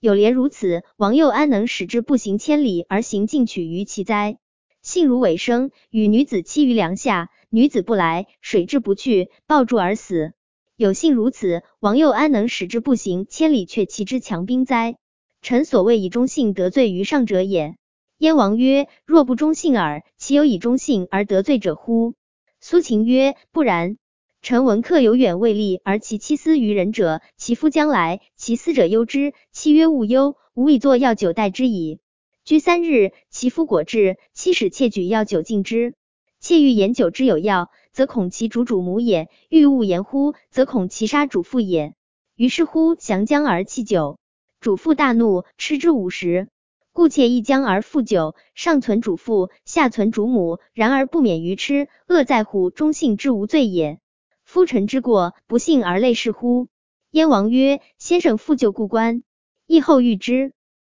有连如此，王又安能使之步行千里而行进取于其哉？幸如尾生，与女子栖于梁下，女子不来，水至不去，抱柱而死。有幸如此，王又安能使之步行千里却其之强兵哉？臣所谓以忠信得罪于上者也。燕王曰：若不忠信耳，其有以忠信而得罪者乎？苏秦曰：不然。臣闻客有远未立而其妻思于人者，其夫将来，其思者忧之。妻曰：勿忧，吾以作药酒待之矣。居3日，其夫果至，妻使妾举药酒敬之。妾欲言酒之有药，则恐其主母也；欲勿言乎，则恐其杀主父也。于是乎降将而弃酒。主父大怒，吃之5食。故妾一将而负酒，上存主父，下存主母，然而不免于吃，恶在乎忠信之无罪也。夫臣之过，不幸而类是乎？燕王曰：先生负旧故关，亦后遇之。